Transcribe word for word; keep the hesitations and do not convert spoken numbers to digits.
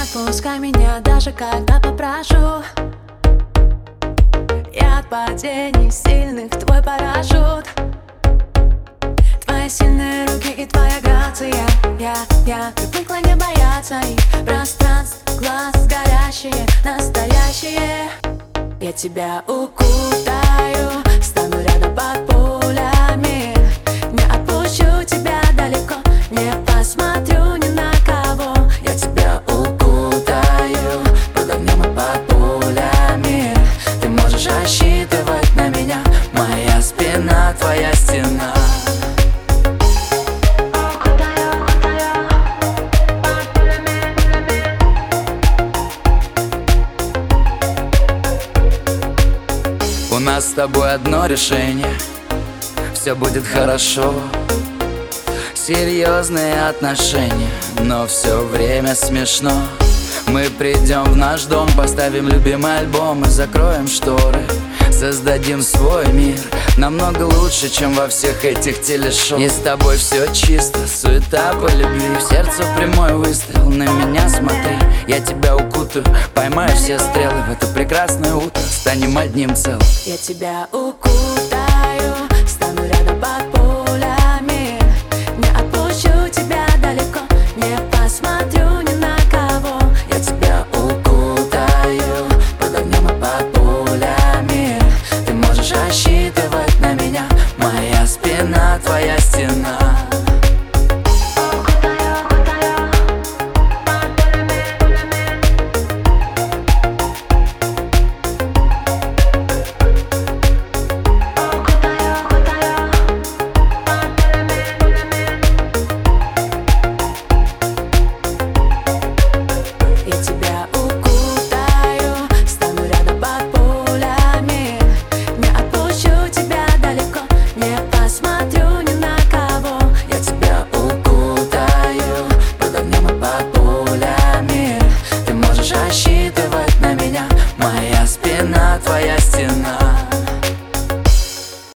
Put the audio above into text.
отпускай меня, даже когда попрошу. Я от падений сильных твой парашют. Твои сильные руки и твоя грация. Я, я привыкла не бояться их пространств, глаз горящие, настоящие. Я тебя укутаю, стану рядом под пулями. Не отпущу тебя далеко, не посмотрю ни на кого. Я тебя укутаю под огнем и под пулями. Ты можешь рассчитывать на меня, моя спина, твоя стена. У нас с тобой одно решение, все будет хорошо. Серьезные отношения, но все время смешно. Мы придем в наш дом, поставим любимый альбом и закроем шторы. Создадим свой мир, намного лучше, чем во всех этих телешоу. И с тобой все чисто, суета по любви. В сердце прямой выстрел, на меня смотри. Я тебя укутаю, поймаю все стрелы. В это прекрасное утро станем одним целым. Я тебя укутаю, стану рядом под пулями. Не отпущу тебя далеко, не посмотрю ни на кого. Я тебя укутаю под огнем и под пулями. Ты можешь рассчитывать на меня, моя спина, твоя стена. Рассчитывать на меня, моя спина, твоя стена.